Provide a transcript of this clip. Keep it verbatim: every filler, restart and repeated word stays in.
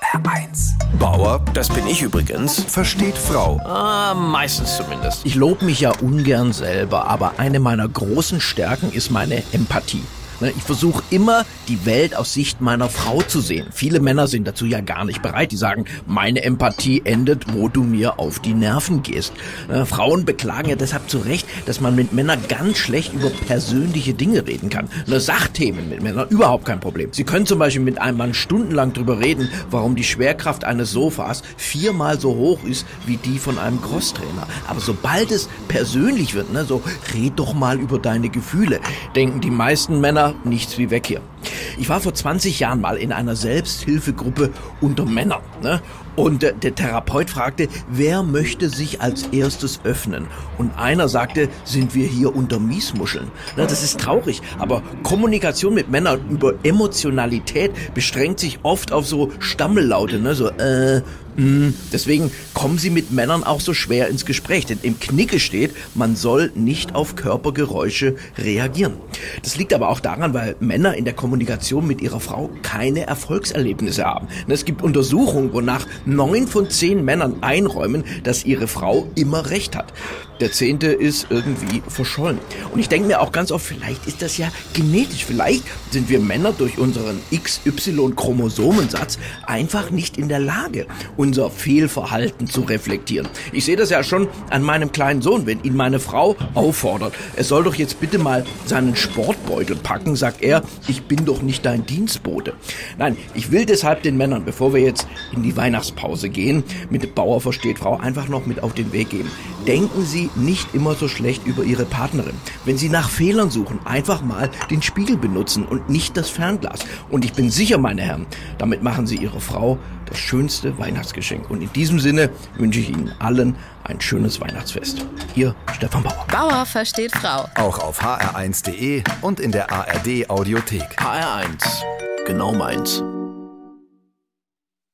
R eins. Bauer, das bin ich übrigens, Versteht Frau. ah, meistens zumindest. Ich lobe mich ja ungern selber, aber eine meiner großen Stärken ist meine Empathie. Ich versuche immer, die Welt aus Sicht meiner Frau zu sehen. Viele Männer sind dazu ja gar nicht bereit. Die sagen, meine Empathie endet, wo du mir auf die Nerven gehst. Äh, Frauen beklagen ja deshalb zu Recht, dass man mit Männern ganz schlecht über persönliche Dinge reden kann. Ne, Sachthemen mit Männern, überhaupt kein Problem. Sie können zum Beispiel mit einem Mann stundenlang drüber reden, warum die Schwerkraft eines Sofas viermal so hoch ist wie die von einem Crosstrainer. Aber sobald es persönlich wird, ne, so red doch mal über deine Gefühle, denken die meisten Männer, nichts wie weg hier. Ich war vor zwanzig Jahren mal in einer Selbsthilfegruppe unter Männern, ne? Und äh, der Therapeut fragte, wer möchte sich als erstes öffnen? Und einer sagte, sind wir hier unter Miesmuscheln? Na, das ist traurig, aber Kommunikation mit Männern über Emotionalität beschränkt sich oft auf so Stammellaute, ne? So, äh, mh. Deswegen kommen sie mit Männern auch so schwer ins Gespräch, denn im Knicke steht, man soll nicht auf Körpergeräusche reagieren. Das liegt aber auch daran, weil Männer in der Kommunikation mit ihrer Frau keine Erfolgserlebnisse haben. Es gibt Untersuchungen, wonach neun von zehn Männern einräumen, dass ihre Frau immer recht hat. Der zehnte ist irgendwie verschollen. Und ich denke mir auch ganz oft, vielleicht ist das ja genetisch. Vielleicht sind wir Männer durch unseren X Y-Chromosomensatz einfach nicht in der Lage, unser Fehlverhalten zu reflektieren. Ich sehe das ja schon an meinem kleinen Sohn, wenn ihn meine Frau auffordert. Er soll doch jetzt bitte mal seinen Sportbeutel packen, sagt er, ich bin doch nicht dein Dienstbote. Nein, ich will deshalb den Männern, bevor wir jetzt in die Weihnachtspause gehen, mit Bauer versteht Frau, einfach noch mit auf den Weg geben. Denken Sie nicht immer so schlecht über Ihre Partnerin. Wenn Sie nach Fehlern suchen, einfach mal den Spiegel benutzen und nicht das Fernglas. Und ich bin sicher, meine Herren, damit machen Sie Ihrer Frau das schönste Weihnachtsgeschenk. Und in diesem Sinne wünsche ich Ihnen allen ein schönes Weihnachtsfest. Ihr Stefan Bauer. Bauer versteht Frau. Auch auf h r eins punkt d e und in der A R D Audiothek. H R eins, genau meins.